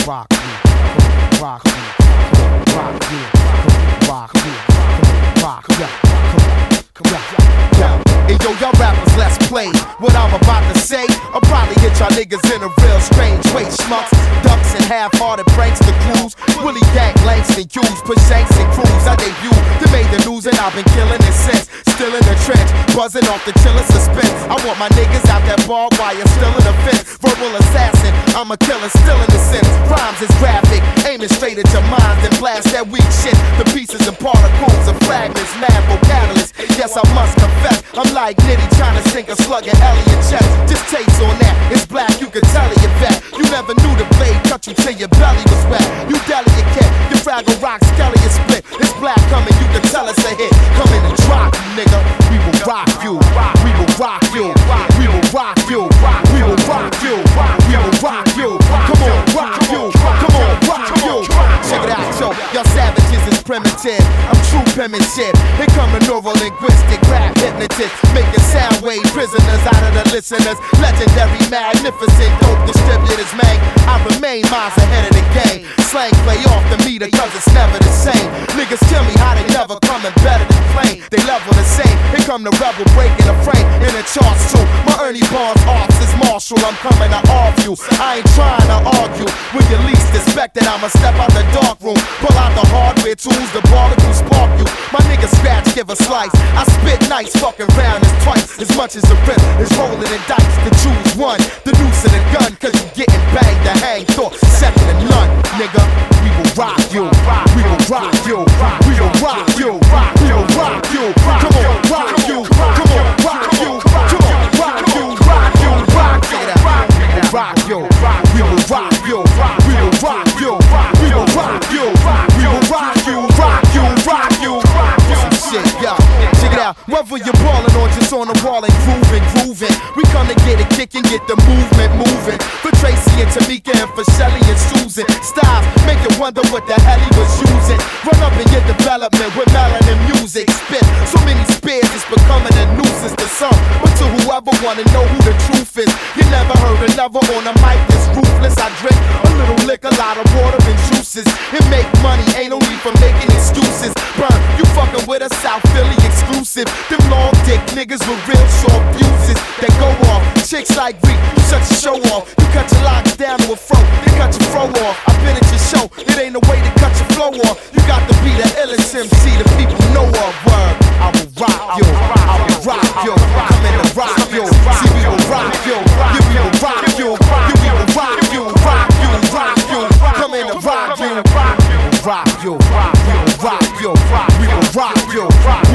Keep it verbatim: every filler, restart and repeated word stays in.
rock you, rock you, rock you, rock you, rock you, come on, yo. Hey yo, y'all rappers, let's play. What I'm about to say, I'll probably hit y'all niggas in a real strange way. Schmucks, ducks, and half-hearted pranks to clues. Willie Gang, Langston Hughes, push Shanks and Crews. I debut, they made the news and I've been killing it since. Still in the trench, buzzing off the chiller suspense. I want my niggas out that barbed wire, still in the fence. Verbal assassin, I'm a killer, still in the sense. Rhymes is graphic, aiming straight at your mind, then blast that weak shit. The pieces and particles of fragments, mad vocalists. Yes, I must confess, I'm like Nitty trying to sink a slug in Elliot chest. Just taste on that, it's black, you can tell it, you vet. You never knew the blade cut you till your belly was wet. You delicate cat, your fragile rock skelly is split. It's black coming, you can tell it's a hit. Come in and drop you, nigga. We will rock you, we will rock you, we will rock you, we will rock you, we will rock you. Come on, rock you, come on, rock you. Check it out, yo, y'all savages is primitive. I'm true penmanship. Here come the neuro-linguistic rap hypnotist, making sound wave prisoners out of the listeners. Legendary, magnificent, dope distributors, man. I remain miles ahead of the game. Slang play off the meter cause it's never the same. Niggas tell me how they never coming better than plain. They level the same. Here come the rebel breaking the frame in the charts too. My Ernie Barnes arts is Marshall. I'm coming to off you. I ain't trying to argue. When you least expect it, I'ma step out the dark room, pull out the hardware tools, the barnacle spark you. My nigga scratch, give a slice. I spit nice, fucking round is twice as much as the rip is rolling in dice. To choose one, the noose and the gun, cause you getting banged to hang. Thought second to none, nigga. We will rock you, we will rock you, we will rock you, we will rock you. Come on, rock you, come on, rock you, come on, rock you, rock you, rock you. We will rock you, we will rock you, we will rock you, we will rock you, we will rock you, rock you, rock you. Some shit, yo. Check it out. Whether you're ballin' or just on the wall and grooving, grooving, we come to get it kickin', get the movement moving. For Tracy and Tamika and for Shelly and Susan, styles make you wonder what the hell he was using. Run up in your development with melanin music, spit so many spears, it's becoming a nuisance to some. But to whoever wanna know who the truth is, you never heard another on a mic that's ruthless. I drink a little liquor, a lot of water and juices. It make money, ain't no need for making excuses. Burn, you fucking with a South Philly exclusive. Them long dick niggas with real short fuses that go off. Chicks like Reek, you such a show off. You cut your locks down to a fro, they cut your fro off. I've been at your show, it ain't a way to cut your flow off. You got to be the illest M C the people know of. Word, I will rock you, I will rock you, come in and rock you. See, we will rock you, you we will rock you, you we will rock you, rock you, rock you, come in and rock you, we will rock you, we will rock you, we will rock you.